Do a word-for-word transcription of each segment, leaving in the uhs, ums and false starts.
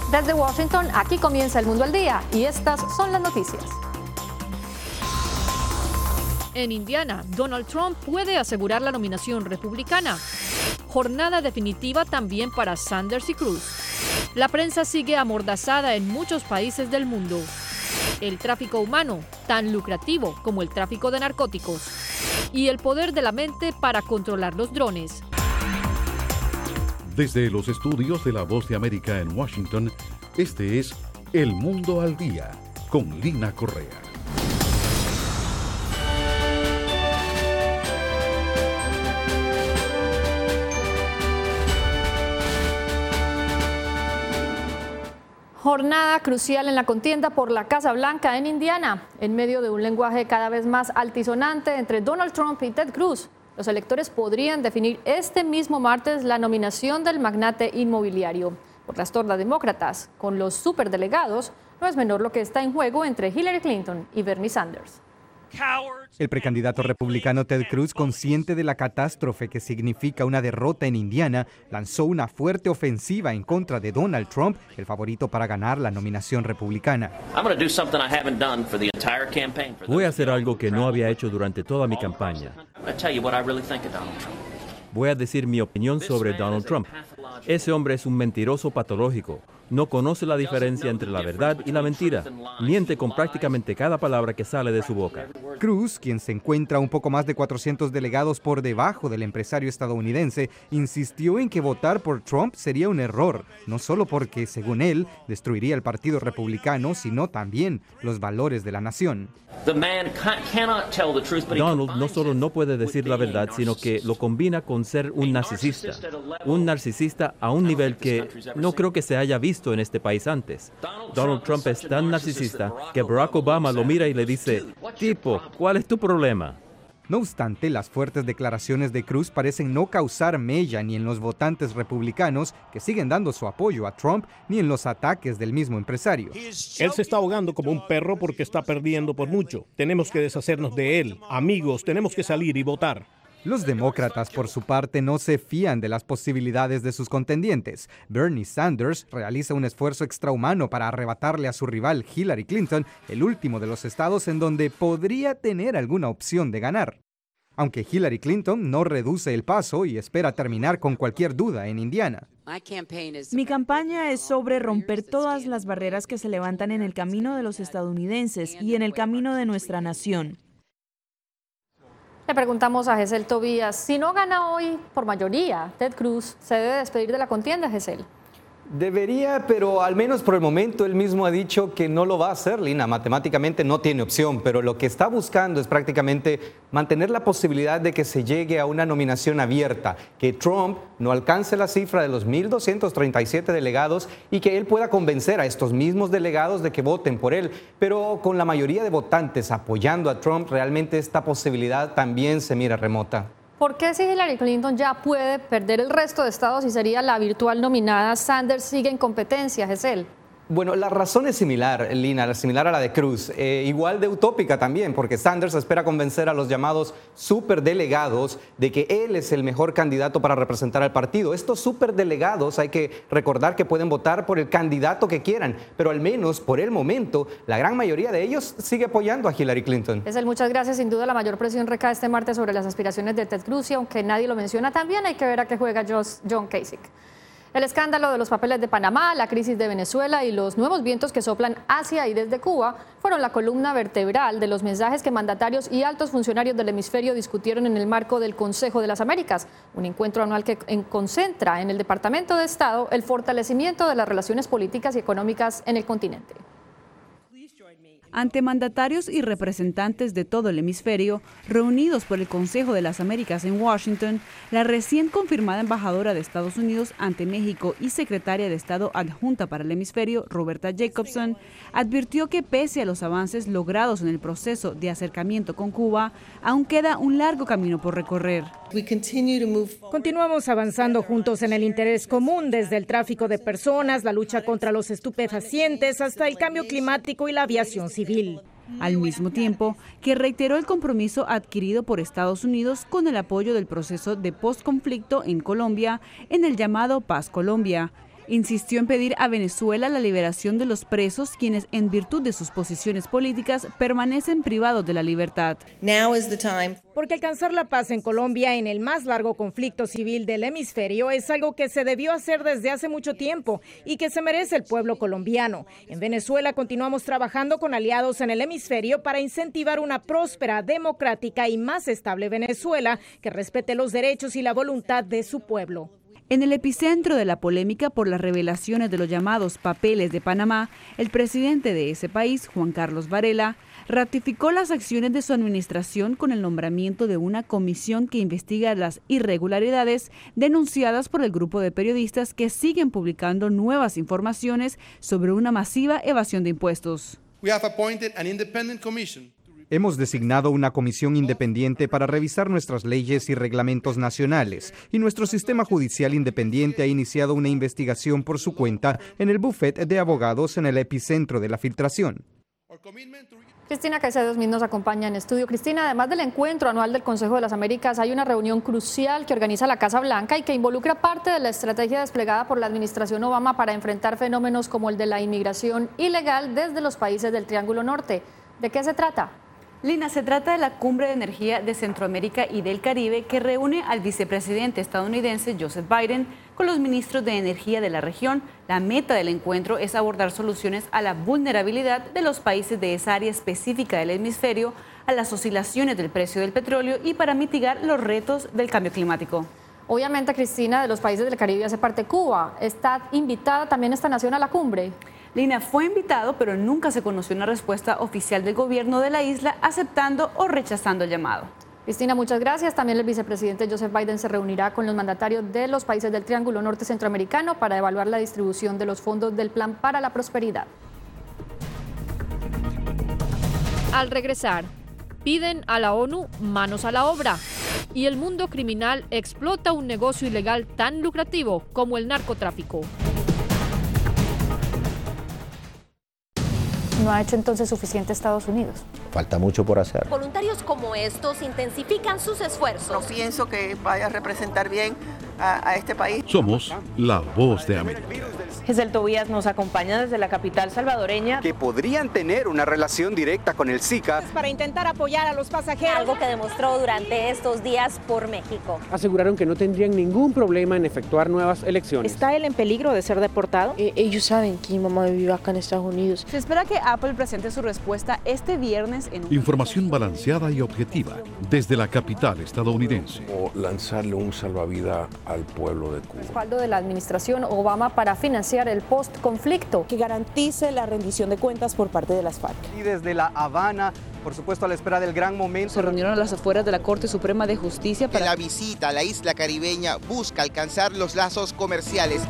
Desde Washington, aquí comienza El Mundo al Día y estas son las noticias. En Indiana, Donald Trump puede asegurar la nominación republicana. Jornada definitiva también para Sanders y Cruz. La prensa sigue amordazada en muchos países del mundo. El tráfico humano, tan lucrativo como el tráfico de narcóticos. Y el poder de la mente para controlar los drones. Desde los estudios de La Voz de América en Washington, este es El Mundo al Día, con Lina Correa. Jornada crucial en la contienda por la Casa Blanca en Indiana, en medio de un lenguaje cada vez más altisonante entre Donald Trump y Ted Cruz. Los electores podrían definir este mismo martes la nominación del magnate inmobiliario. Por las tornas demócratas, con los superdelegados, no es menor lo que está en juego entre Hillary Clinton y Bernie Sanders. El precandidato republicano Ted Cruz, consciente de la catástrofe que significa una derrota en Indiana, lanzó una fuerte ofensiva en contra de Donald Trump, el favorito para ganar la nominación republicana. Voy a hacer algo que no había hecho durante toda mi campaña. Voy a decir mi opinión sobre Donald Trump. Ese hombre es un mentiroso patológico. No conoce la diferencia entre la verdad y la mentira. Miente con prácticamente cada palabra que sale de su boca. Cruz, quien se encuentra un poco más de cuatrocientos delegados por debajo del empresario estadounidense, insistió en que votar por Trump sería un error, no solo porque, según él, destruiría el Partido Republicano, sino también los valores de la nación. Donald no solo no puede decir la verdad, sino que lo combina con ser un narcisista. Un narcisista a un nivel que no creo que se haya visto en este país antes. Donald Trump es tan narcisista que Barack Obama lo mira y le dice: tipo, ¿cuál es tu problema? No obstante, las fuertes declaraciones de Cruz parecen no causar mella ni en los votantes republicanos que siguen dando su apoyo a Trump, ni en los ataques del mismo empresario. Él se está ahogando como un perro porque está perdiendo por mucho. Tenemos que deshacernos de él. Amigos, tenemos que salir y votar. Los demócratas, por su parte, no se fían de las posibilidades de sus contendientes. Bernie Sanders realiza un esfuerzo extrahumano para arrebatarle a su rival Hillary Clinton el último de los estados en donde podría tener alguna opción de ganar. Aunque Hillary Clinton no reduce el paso y espera terminar con cualquier duda en Indiana. Mi campaña es sobre romper todas las barreras que se levantan en el camino de los estadounidenses y en el camino de nuestra nación. Le preguntamos a Gesell Tobías, si no gana hoy por mayoría, Ted Cruz se debe despedir de la contienda, Gesell. Debería, pero al menos por el momento él mismo ha dicho que no lo va a hacer, Lina. Matemáticamente no tiene opción, pero lo que está buscando es prácticamente mantener la posibilidad de que se llegue a una nominación abierta, que Trump no alcance la cifra de los mil doscientos treinta y siete delegados y que él pueda convencer a estos mismos delegados de que voten por él. Pero con la mayoría de votantes apoyando a Trump, realmente esta posibilidad también se mira remota. ¿Por qué si Hillary Clinton ya puede perder el resto de estados y sería la virtual nominada, Sanders sigue en competencia, Gesell? Bueno, la razón es similar, Lina, similar a la de Cruz, eh, igual de utópica también, porque Sanders espera convencer a los llamados superdelegados de que él es el mejor candidato para representar al partido. Estos superdelegados hay que recordar que pueden votar por el candidato que quieran, pero al menos por el momento la gran mayoría de ellos sigue apoyando a Hillary Clinton. Gesell, muchas gracias. Sin duda la mayor presión recae este martes sobre las aspiraciones de Ted Cruz y aunque nadie lo menciona, también hay que ver a qué juega John Kasich. El escándalo de los papeles de Panamá, la crisis de Venezuela y los nuevos vientos que soplan hacia y desde Cuba fueron la columna vertebral de los mensajes que mandatarios y altos funcionarios del hemisferio discutieron en el marco del Consejo de las Américas, un encuentro anual que concentra en el Departamento de Estado el fortalecimiento de las relaciones políticas y económicas en el continente. Ante mandatarios y representantes de todo el hemisferio, reunidos por el Consejo de las Américas en Washington, la recién confirmada embajadora de Estados Unidos ante México y secretaria de Estado adjunta para el hemisferio, Roberta Jacobson, advirtió que pese a los avances logrados en el proceso de acercamiento con Cuba, aún queda un largo camino por recorrer. Continuamos avanzando juntos en el interés común, desde el tráfico de personas, la lucha contra los estupefacientes, hasta el cambio climático y la aviación civil. Al mismo tiempo que reiteró el compromiso adquirido por Estados Unidos con el apoyo del proceso de postconflicto en Colombia en el llamado Paz Colombia. Insistió en pedir a Venezuela la liberación de los presos, quienes en virtud de sus posiciones políticas permanecen privados de la libertad. Now is the time. Porque alcanzar la paz en Colombia en el más largo conflicto civil del hemisferio es algo que se debió hacer desde hace mucho tiempo y que se merece el pueblo colombiano. En Venezuela continuamos trabajando con aliados en el hemisferio para incentivar una próspera, democrática y más estable Venezuela que respete los derechos y la voluntad de su pueblo. En el epicentro de la polémica por las revelaciones de los llamados papeles de Panamá, el presidente de ese país, Juan Carlos Varela, ratificó las acciones de su administración con el nombramiento de una comisión que investiga las irregularidades denunciadas por el grupo de periodistas que siguen publicando nuevas informaciones sobre una masiva evasión de impuestos. We have appointed an independent commission. Hemos designado una comisión independiente para revisar nuestras leyes y reglamentos nacionales, y nuestro sistema judicial independiente ha iniciado una investigación por su cuenta en el bufete de abogados en el epicentro de la filtración. Cristina Caicedo Smith nos acompaña en estudio. Cristina, además del encuentro anual del Consejo de las Américas, hay una reunión crucial que organiza la Casa Blanca y que involucra parte de la estrategia desplegada por la administración Obama para enfrentar fenómenos como el de la inmigración ilegal desde los países del Triángulo Norte. ¿De qué se trata? Lina, se trata de la Cumbre de Energía de Centroamérica y del Caribe que reúne al vicepresidente estadounidense Joseph Biden con los ministros de energía de la región. La meta del encuentro es abordar soluciones a la vulnerabilidad de los países de esa área específica del hemisferio, a las oscilaciones del precio del petróleo y para mitigar los retos del cambio climático. Obviamente, Cristina, de los países del Caribe hace parte Cuba. ¿Está invitada también esta nación a la cumbre? Lina, fue invitado, pero nunca se conoció una respuesta oficial del gobierno de la isla aceptando o rechazando el llamado. Cristina, muchas gracias. También el vicepresidente Joseph Biden se reunirá con los mandatarios de los países del Triángulo Norte Centroamericano para evaluar la distribución de los fondos del Plan para la Prosperidad. Al regresar, piden a la ONU manos a la obra y el mundo criminal explota un negocio ilegal tan lucrativo como el narcotráfico. ¿No ha hecho entonces suficiente Estados Unidos? Falta mucho por hacer. Voluntarios como estos intensifican sus esfuerzos. No pienso que vaya a representar bien a, a este país. Somos la voz de América. Giselle Tobías nos acompaña desde la capital salvadoreña. Que podrían tener una relación directa con el Zika. Para intentar apoyar a los pasajeros. Algo que demostró durante estos días por México. Aseguraron que no tendrían ningún problema en efectuar nuevas elecciones. ¿Está él en peligro de ser deportado? Eh, ellos saben que mi mamá vive acá en Estados Unidos. Se espera que Apple presente su respuesta este viernes en un... Información balanceada y objetiva desde la capital estadounidense. O lanzarle un salvavidas al pueblo de Cuba. Respaldo de la administración Obama para financiar el post-conflicto. Que garantice la rendición de cuentas por parte de las FARC. Y desde La Habana, por supuesto a la espera del gran momento. Se reunieron a las afueras de la Corte Suprema de Justicia para... La visita a la isla caribeña busca alcanzar los lazos comerciales.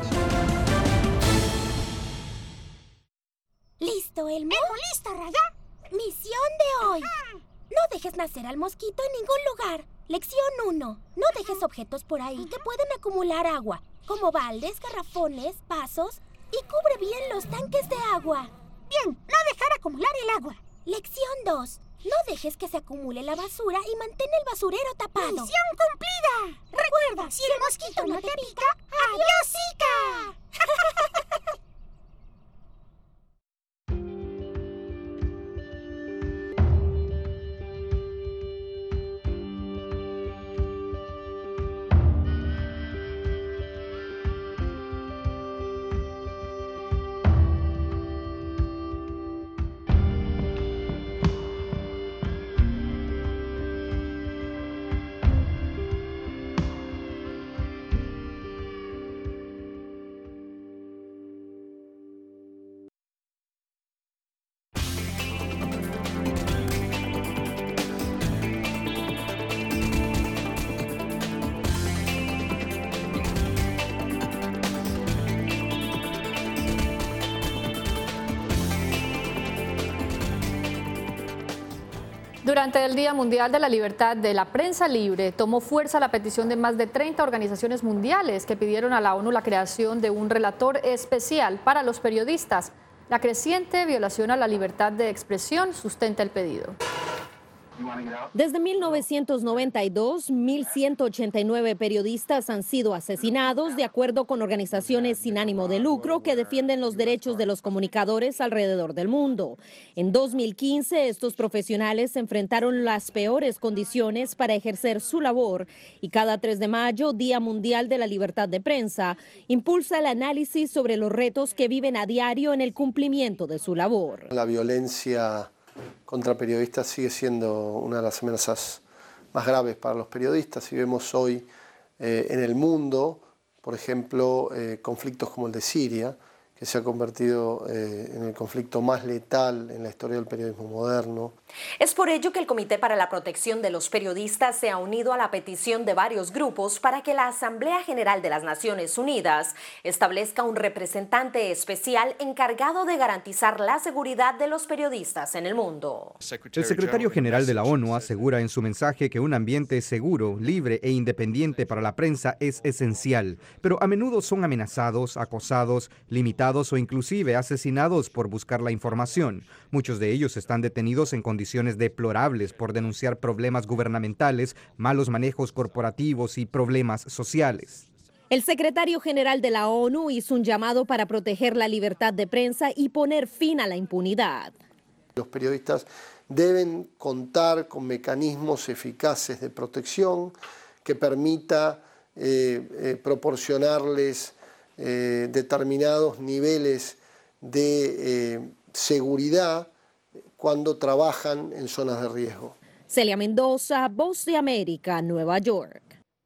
¿Listo, Elmo? Elmo, listo, Raya. Misión de hoy. No dejes nacer al mosquito en ningún lugar. Lección uno. No dejes objetos por ahí que pueden acumular agua, como baldes, garrafones, vasos, y cubre bien los tanques de agua. Bien, no dejar acumular el agua. Lección dos. No dejes que se acumule la basura y mantén el basurero tapado. ¡Misión cumplida! Recuerda, si el mosquito no te pica, ¡adiós, Zika! Durante el Día Mundial de la Libertad de la Prensa Libre, tomó fuerza la petición de más de treinta organizaciones mundiales que pidieron a la ONU la creación de un relator especial para los periodistas. La creciente violación a la libertad de expresión sustenta el pedido. Desde mil novecientos noventa y dos, mil ciento ochenta y nueve periodistas han sido asesinados, de acuerdo con organizaciones sin ánimo de lucro que defienden los derechos de los comunicadores alrededor del mundo. En dos mil quince, estos profesionales enfrentaron las peores condiciones para ejercer su labor y cada tres de mayo, Día Mundial de la Libertad de Prensa, impulsa el análisis sobre los retos que viven a diario en el cumplimiento de su labor. La violencia contra periodistas sigue siendo una de las amenazas más graves para los periodistas y vemos hoy eh, en el mundo, por ejemplo, eh, conflictos como el de Siria, que se ha convertido eh, en el conflicto más letal en la historia del periodismo moderno. Es por ello que el Comité para la Protección de los Periodistas se ha unido a la petición de varios grupos para que la Asamblea General de las Naciones Unidas establezca un representante especial encargado de garantizar la seguridad de los periodistas en el mundo. El secretario general de la ONU asegura en su mensaje que un ambiente seguro, libre e independiente para la prensa es esencial, pero a menudo son amenazados, acosados, limitados o inclusive asesinados por buscar la información. Muchos de ellos están detenidos en condiciones deplorables por denunciar problemas gubernamentales, malos manejos corporativos y problemas sociales. El secretario general de la ONU hizo un llamado para proteger la libertad de prensa y poner fin a la impunidad. Los periodistas deben contar con mecanismos eficaces de protección que permita eh, eh, proporcionarles Eh, determinados niveles de eh, seguridad cuando trabajan en zonas de riesgo. Celia Mendoza, Voz de América, Nueva York.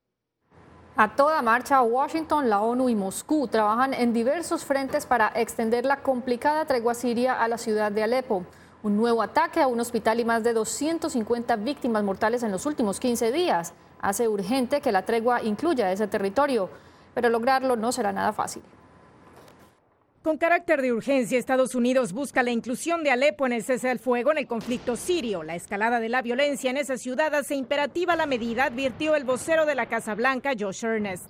A toda marcha, Washington, la ONU y Moscú trabajan en diversos frentes para extender la complicada tregua siria a la ciudad de Alepo. Un nuevo ataque a un hospital y más de doscientas cincuenta víctimas mortales en los últimos quince días hace urgente que la tregua incluya ese territorio. Pero lograrlo no será nada fácil. Con carácter de urgencia, Estados Unidos busca la inclusión de Alepo en el cese al fuego en el conflicto sirio. La escalada de la violencia en esa ciudad hace imperativa la medida, advirtió el vocero de la Casa Blanca, Josh Earnest.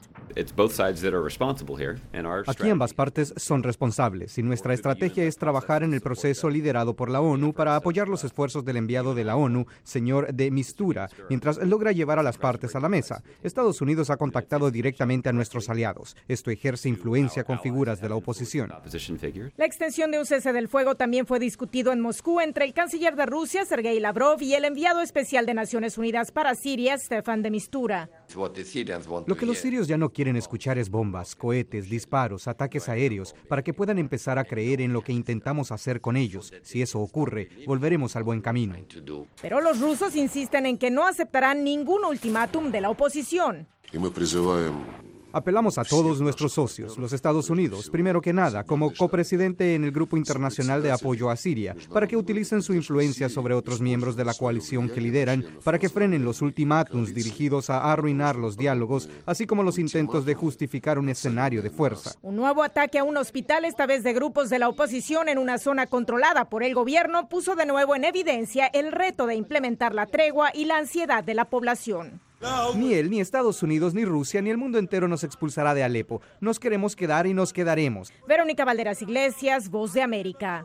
Aquí ambas partes son responsables y nuestra estrategia es trabajar en el proceso liderado por la ONU para apoyar los esfuerzos del enviado de la ONU, señor de Mistura, mientras logra llevar a las partes a la mesa. Estados Unidos ha contactado directamente a nuestros aliados. Esto ejerce influencia con figuras de la oposición. La extensión de un cese del fuego también fue discutido en Moscú entre el canciller de Rusia, Sergei Lavrov, y el enviado especial de Naciones Unidas para Siria, Stefan de Mistura. Lo que los sirios ya no quieren escuchar es bombas, cohetes, disparos, ataques aéreos, para que puedan empezar a creer en lo que intentamos hacer con ellos. Si eso ocurre, volveremos al buen camino. Pero los rusos insisten en que no aceptarán ningún ultimátum de la oposición. Apelamos a todos nuestros socios, los Estados Unidos, primero que nada, como copresidente en el Grupo Internacional de Apoyo a Siria, para que utilicen su influencia sobre otros miembros de la coalición que lideran, para que frenen los ultimátums dirigidos a arruinar los diálogos, así como los intentos de justificar un escenario de fuerza. Un nuevo ataque a un hospital, esta vez de grupos de la oposición en una zona controlada por el gobierno, puso de nuevo en evidencia el reto de implementar la tregua y la ansiedad de la población. Ni él, ni Estados Unidos, ni Rusia, ni el mundo entero nos expulsará de Alepo. Nos queremos quedar y nos quedaremos. Verónica Valderas Iglesias, Voz de América.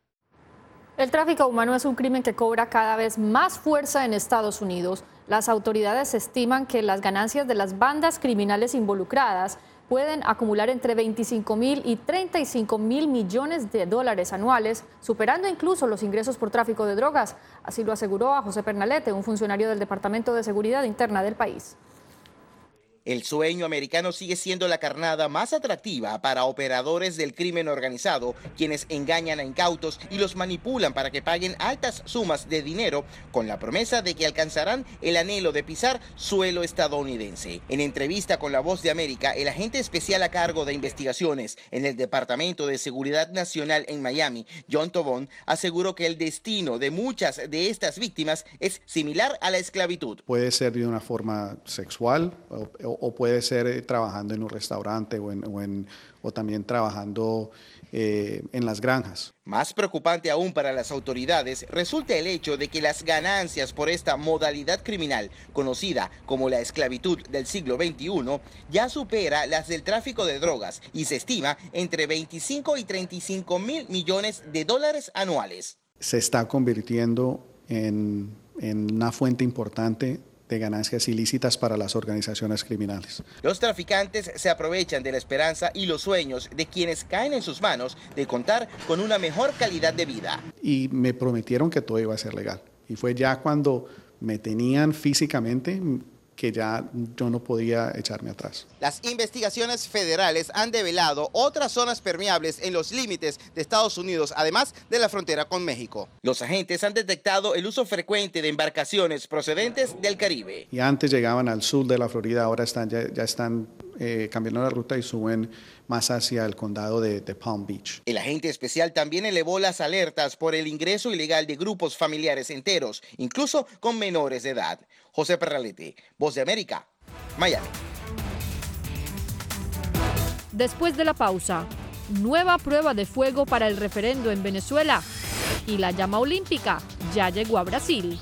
El tráfico humano es un crimen que cobra cada vez más fuerza en Estados Unidos. Las autoridades estiman que las ganancias de las bandas criminales involucradas pueden acumular entre veinticinco mil y treinta y cinco mil millones de dólares anuales, superando incluso los ingresos por tráfico de drogas. Así lo aseguró a José Pernalete, un funcionario del Departamento de Seguridad Interna del país. El sueño americano sigue siendo la carnada más atractiva para operadores del crimen organizado, quienes engañan a incautos y los manipulan para que paguen altas sumas de dinero con la promesa de que alcanzarán el anhelo de pisar suelo estadounidense. En entrevista con La Voz de América, el agente especial a cargo de investigaciones en el Departamento de Seguridad Nacional en Miami, John Tobón, aseguró que el destino de muchas de estas víctimas es similar a la esclavitud. Puede ser de una forma sexual o, o o puede ser trabajando en un restaurante o, en, o, en, o también trabajando eh, en las granjas. Más preocupante aún para las autoridades resulta el hecho de que las ganancias por esta modalidad criminal, conocida como la esclavitud del siglo veintiuno, ya supera las del tráfico de drogas y se estima entre veinticinco y treinta y cinco mil millones de dólares anuales. Se está convirtiendo en en una fuente importante de ganancias ilícitas para las organizaciones criminales. Los traficantes se aprovechan de la esperanza y los sueños de quienes caen en sus manos de contar con una mejor calidad de vida. Y me prometieron que todo iba a ser legal. Y fue ya cuando me tenían físicamente que ya yo no podía echarme atrás. Las investigaciones federales han develado otras zonas permeables en los límites de Estados Unidos, además de la frontera con México. Los agentes han detectado el uso frecuente de embarcaciones procedentes del Caribe. Y antes llegaban al sur de la Florida, ahora están, ya, ya están eh, cambiando la ruta y suben más hacia el condado de, de Palm Beach. El agente especial también elevó las alertas por el ingreso ilegal de grupos familiares enteros, incluso con menores de edad. José Perralete, Voz de América, Miami. Después de la pausa, nueva prueba de fuego para el referendo en Venezuela y la llama olímpica ya llegó a Brasil.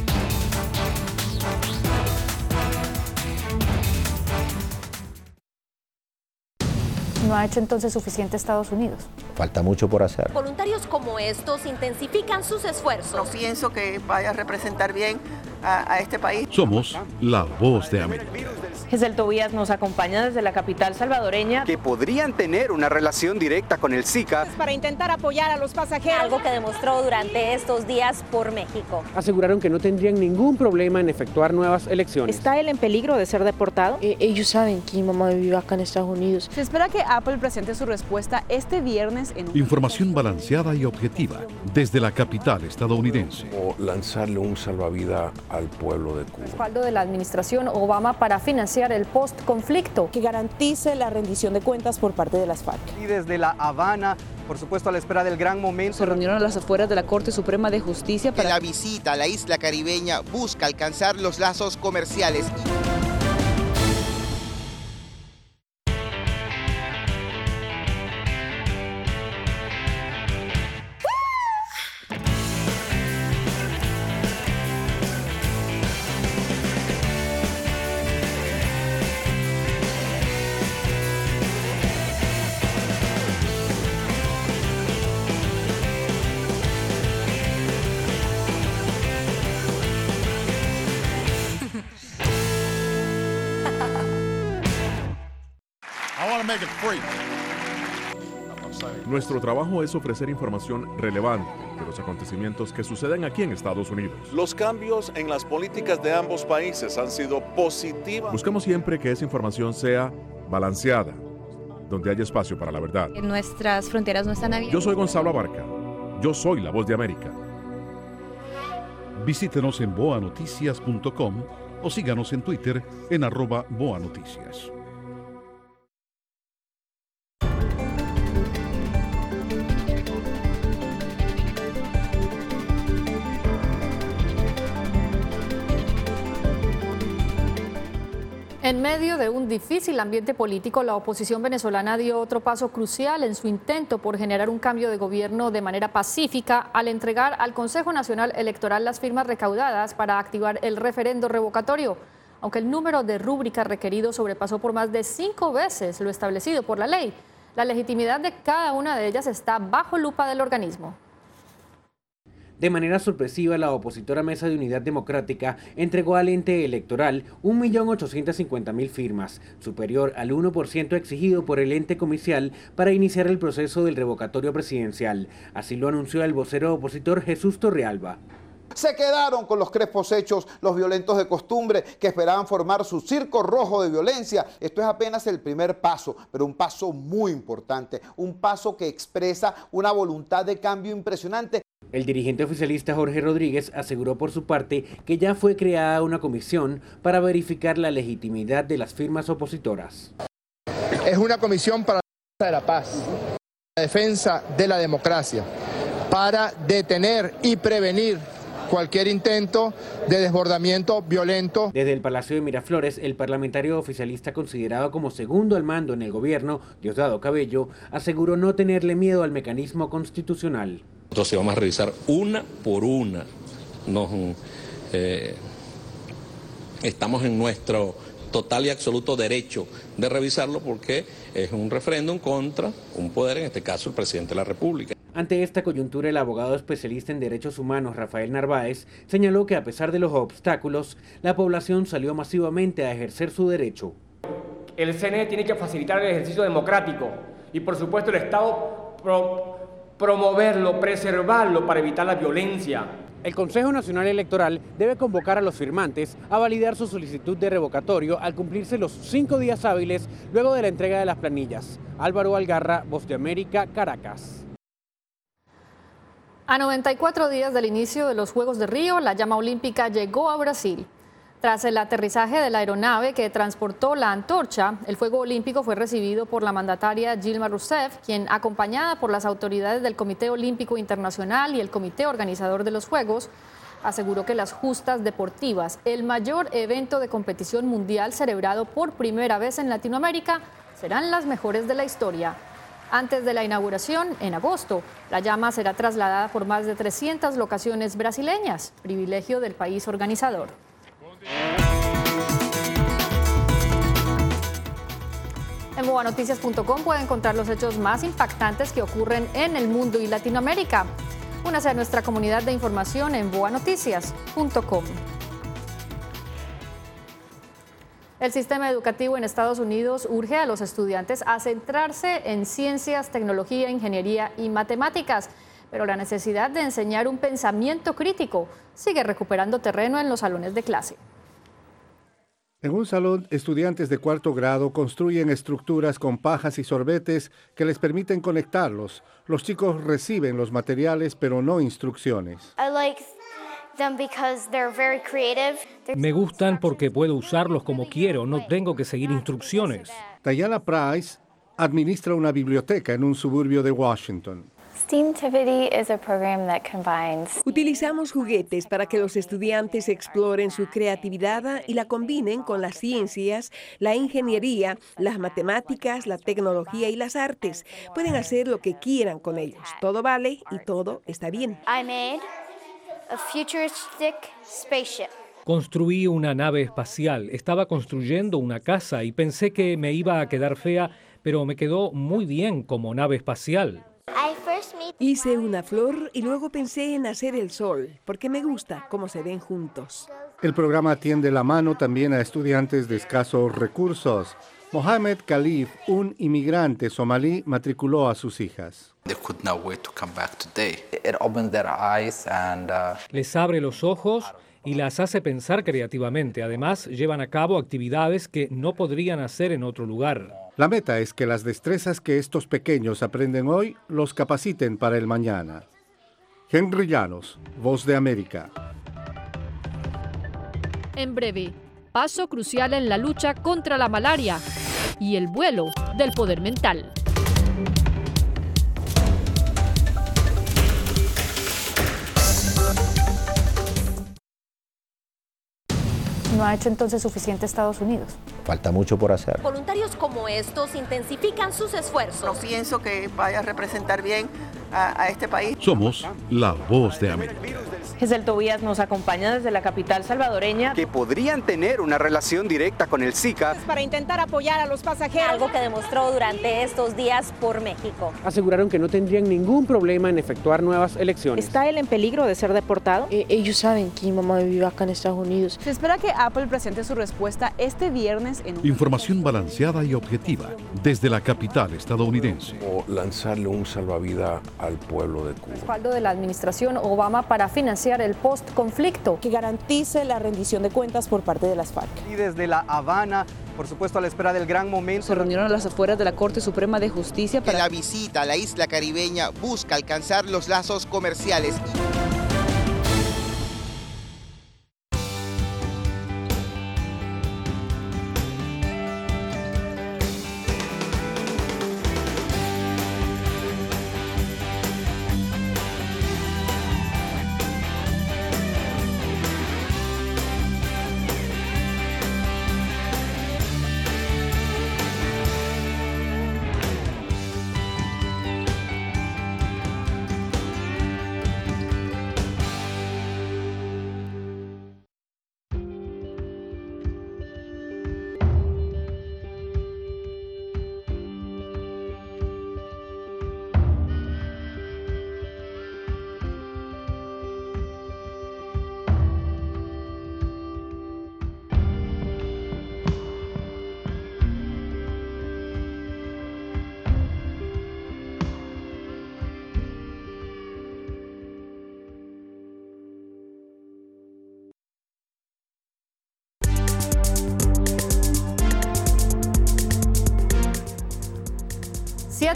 ¿No ha hecho entonces suficiente Estados Unidos? Falta mucho por hacer. Voluntarios como estos intensifican sus esfuerzos. No pienso que vaya a representar bien a, a este país. Somos la Voz de América. Giselle Tobías nos acompaña desde la capital salvadoreña. Que podrían tener una relación directa con el Zika. Para intentar apoyar a los pasajeros. Algo que demostró durante estos días por México. Aseguraron que no tendrían ningún problema en efectuar nuevas elecciones. ¿Está él en peligro de ser deportado? Eh, ellos saben que mi mamá vive acá en Estados Unidos. Se espera que Apple presente su respuesta este viernes en un... Información balanceada y objetiva desde la capital estadounidense. O lanzarle un salvavidas al pueblo de Cuba. Respaldo de la administración Obama para financiar el post-conflicto. Que garantice la rendición de cuentas por parte de las FARC. Y desde La Habana, por supuesto a la espera del gran momento. Se reunieron a las afueras de la Corte Suprema de Justicia para... Que la visita a la isla caribeña busca alcanzar los lazos comerciales. Nuestro trabajo es ofrecer información relevante de los acontecimientos que suceden aquí en Estados Unidos. Los cambios en las políticas de ambos países han sido positivos. Buscamos siempre que esa información sea balanceada, donde haya espacio para la verdad. Nuestras fronteras no están abiertas. Yo soy Gonzalo Abarca. Yo soy la Voz de América. Visítenos en boa noticias punto com o síganos en Twitter en arroba boanoticias. En medio de un difícil ambiente político, la oposición venezolana dio otro paso crucial en su intento por generar un cambio de gobierno de manera pacífica al entregar al Consejo Nacional Electoral las firmas recaudadas para activar el referendo revocatorio. Aunque el número de rúbricas requeridos sobrepasó por más de cinco veces lo establecido por la ley, la legitimidad de cada una de ellas está bajo lupa del organismo. De manera sorpresiva, la opositora Mesa de Unidad Democrática entregó al ente electoral un millón ochocientas cincuenta mil firmas, superior al uno por ciento exigido por el ente comicial para iniciar el proceso del revocatorio presidencial. Así lo anunció el vocero opositor Jesús Torrealba. Se quedaron con los crespos hechos los violentos de costumbre que esperaban formar su circo rojo de violencia. Esto es apenas el primer paso, pero un paso muy importante, un paso que expresa una voluntad de cambio impresionante. El dirigente oficialista Jorge Rodríguez aseguró por su parte que ya fue creada una comisión para verificar la legitimidad de las firmas opositoras. Es una comisión para la defensa de la paz, la defensa de la democracia, para detener y prevenir cualquier intento de desbordamiento violento. Desde el Palacio de Miraflores, el parlamentario oficialista considerado como segundo al mando en el gobierno, Diosdado Cabello, aseguró no tenerle miedo al mecanismo constitucional. Entonces vamos a revisar una por una. Nos, eh, estamos en nuestro total y absoluto derecho de revisarlo porque es un referéndum contra un poder, en este caso el presidente de la República. Ante esta coyuntura, el abogado especialista en derechos humanos Rafael Narváez señaló que a pesar de los obstáculos, la población salió masivamente a ejercer su derecho. El C N E tiene que facilitar el ejercicio democrático y por supuesto el Estado pro, promoverlo, preservarlo para evitar la violencia. El Consejo Nacional Electoral debe convocar a los firmantes a validar su solicitud de revocatorio al cumplirse los cinco días hábiles luego de la entrega de las planillas. Álvaro Algarra, Voz de América, Caracas. A noventa y cuatro días del inicio de los Juegos de Río, la llama olímpica llegó a Brasil. Tras el aterrizaje de la aeronave que transportó la antorcha, el fuego olímpico fue recibido por la mandataria Dilma Rousseff, quien, acompañada por las autoridades del Comité Olímpico Internacional y el comité organizador de los Juegos, aseguró que las justas deportivas, el mayor evento de competición mundial celebrado por primera vez en Latinoamérica, serán las mejores de la historia. Antes de la inauguración, en agosto, la llama será trasladada por más de trescientas locaciones brasileñas, privilegio del país organizador. En boa noticias punto com pueden encontrar los hechos más impactantes que ocurren en el mundo y Latinoamérica. Únase a nuestra comunidad de información en boa noticias punto com. El sistema educativo en Estados Unidos urge a los estudiantes a centrarse en ciencias, tecnología, ingeniería y matemáticas, pero la necesidad de enseñar un pensamiento crítico sigue recuperando terreno en los salones de clase. En un salón, estudiantes de cuarto grado construyen estructuras con pajas y sorbetes que les permiten conectarlos. Los chicos reciben los materiales, pero no instrucciones. Me gustan porque puedo usarlos como quiero, no tengo que seguir instrucciones. Diana Price administra una biblioteca en un suburbio de Washington. Utilizamos juguetes para que los estudiantes exploren su creatividad y la combinen con las ciencias, la ingeniería, las matemáticas, la tecnología y las artes. Pueden hacer lo que quieran con ellos. Todo vale y todo está bien. Construí una nave espacial. Estaba construyendo una casa y pensé que me iba a quedar fea, pero me quedó muy bien como nave espacial. Hice una flor y luego pensé en hacer el sol, porque me gusta cómo se ven juntos. El programa tiende la mano también a estudiantes de escasos recursos. Mohamed Khalif, un inmigrante somalí, matriculó a sus hijas. Les abre los ojos y las hace pensar creativamente. Además, llevan a cabo actividades que no podrían hacer en otro lugar. La meta es que las destrezas que estos pequeños aprenden hoy los capaciten para el mañana. Henry Llanos, Voz de América. En breve, paso crucial en la lucha contra la malaria y el vuelo del poder mental. ¿No ha hecho entonces suficiente Estados Unidos? Falta mucho por hacer. Voluntarios como estos intensifican sus esfuerzos. No pienso que vaya a representar bien a, a este país. Somos la Voz de América. Giselle Tobías nos acompaña desde la capital salvadoreña. Que podrían tener una relación directa con el Zika. Para intentar apoyar a los pasajeros. Algo que demostró durante estos días por México. Aseguraron que no tendrían ningún problema en efectuar nuevas elecciones. ¿Está él en peligro de ser deportado? Eh, ellos saben que mi mamá vive acá en Estados Unidos. Se espera que Apple presente su respuesta este viernes en un... Información balanceada y objetiva desde la capital estadounidense. O lanzarle un salvavidas al pueblo de Cuba. Respaldo de la administración Obama para financiar el post-conflicto. Que garantice la rendición de cuentas por parte de las FARC. Y desde La Habana, por supuesto a la espera del gran momento. Se reunieron a las afueras de la Corte Suprema de Justicia para... Que la visita a la isla caribeña busca alcanzar los lazos comerciales.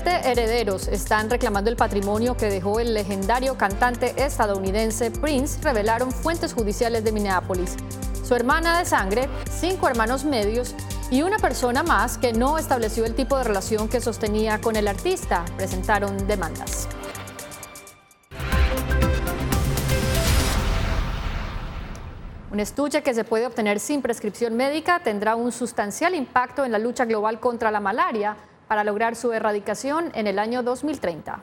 Siete herederos están reclamando el patrimonio que dejó el legendario cantante estadounidense Prince, revelaron fuentes judiciales de Minneapolis. Su hermana de sangre, cinco hermanos medios y una persona más que no estableció el tipo de relación que sostenía con el artista presentaron demandas. Un estuche que se puede obtener sin prescripción médica tendrá un sustancial impacto en la lucha global contra la malaria para lograr su erradicación en el año dos mil treinta.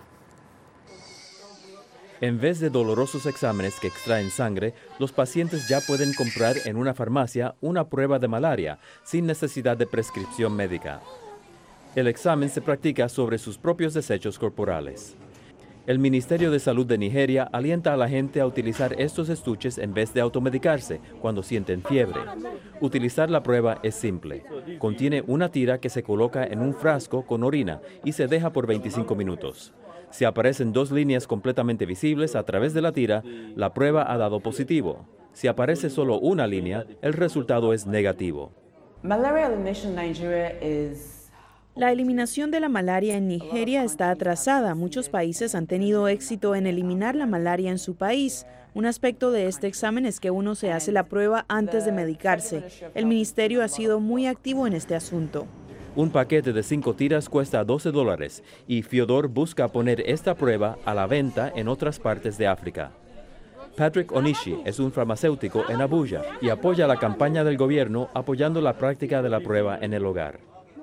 En vez de dolorosos exámenes que extraen sangre, los pacientes ya pueden comprar en una farmacia una prueba de malaria sin necesidad de prescripción médica. El examen se practica sobre sus propios desechos corporales. El Ministerio de Salud de Nigeria alienta a la gente a utilizar estos estuches en vez de automedicarse cuando sienten fiebre. Utilizar la prueba es simple. Contiene una tira que se coloca en un frasco con orina y se deja por veinticinco minutos. Si aparecen dos líneas completamente visibles a través de la tira, la prueba ha dado positivo. Si aparece solo una línea, el resultado es negativo. Malaria elimination Nigeria is La eliminación de la malaria en Nigeria está atrasada. Muchos países han tenido éxito en eliminar la malaria en su país. Un aspecto de este examen es que uno se hace la prueba antes de medicarse. El ministerio ha sido muy activo en este asunto. Un paquete de cinco tiras cuesta doce dólares y Fyodor busca poner esta prueba a la venta en otras partes de África. Patrick Onishi es un farmacéutico en Abuja y apoya la campaña del gobierno apoyando la práctica de la prueba en el hogar.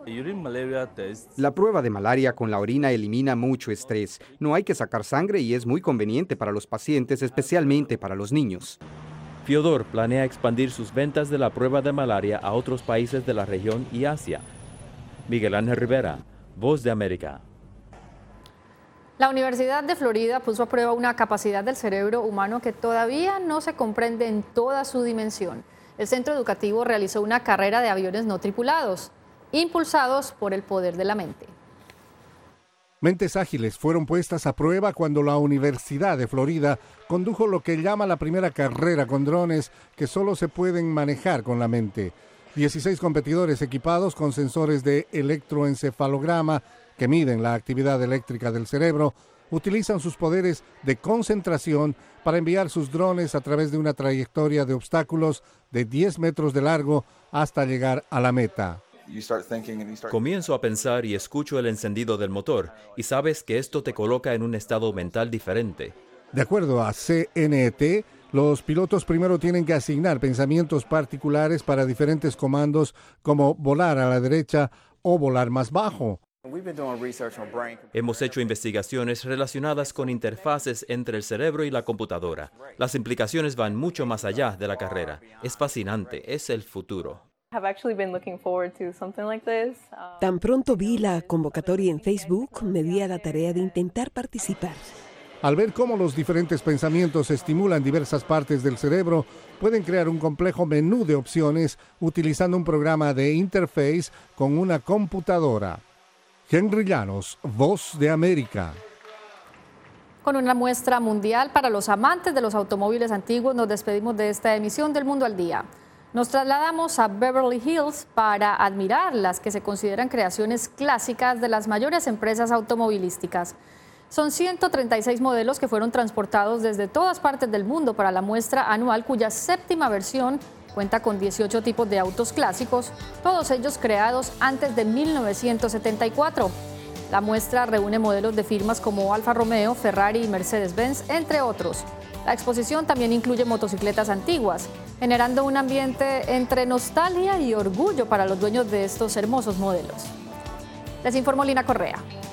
La prueba de malaria con la orina elimina mucho estrés. No hay que sacar sangre y es muy conveniente para los pacientes, especialmente para los niños. Fyodor planea expandir sus ventas de la prueba de malaria a otros países de la región y Asia. Miguel Ángel Rivera, Voz de América. La Universidad de Florida puso a prueba una capacidad del cerebro humano que todavía no se comprende en toda su dimensión. El centro educativo realizó una carrera de aviones no tripulados, impulsados por el poder de la mente. Mentes ágiles fueron puestas a prueba cuando la Universidad de Florida condujo lo que llama la primera carrera con drones que solo se pueden manejar con la mente. dieciséis competidores equipados con sensores de electroencefalograma que miden la actividad eléctrica del cerebro utilizan sus poderes de concentración para enviar sus drones a través de una trayectoria de obstáculos de diez metros de largo hasta llegar a la meta. Comienzo a pensar y escucho el encendido del motor y sabes que esto te coloca en un estado mental diferente. De acuerdo a C N E T, los pilotos primero tienen que asignar pensamientos particulares para diferentes comandos como volar a la derecha o volar más bajo. Hemos hecho investigaciones relacionadas con interfaces entre el cerebro y la computadora. Las implicaciones van mucho más allá de la carrera. Es fascinante, es el futuro. Tan pronto vi la convocatoria en Facebook, me di a la tarea de intentar participar. Al ver cómo los diferentes pensamientos estimulan diversas partes del cerebro, pueden crear un complejo menú de opciones utilizando un programa de interface con una computadora. Henry Llanos, Voz de América. Con una muestra mundial para los amantes de los automóviles antiguos, nos despedimos de esta emisión del Mundo al Día. Nos trasladamos a Beverly Hills para admirar las que se consideran creaciones clásicas de las mayores empresas automovilísticas. Son ciento treinta y seis modelos que fueron transportados desde todas partes del mundo para la muestra anual, cuya séptima versión cuenta con dieciocho tipos de autos clásicos, todos ellos creados antes de mil novecientos setenta y cuatro. La muestra reúne modelos de firmas como Alfa Romeo, Ferrari y Mercedes-Benz, entre otros. La exposición también incluye motocicletas antiguas, generando un ambiente entre nostalgia y orgullo para los dueños de estos hermosos modelos. Les informó Lina Correa.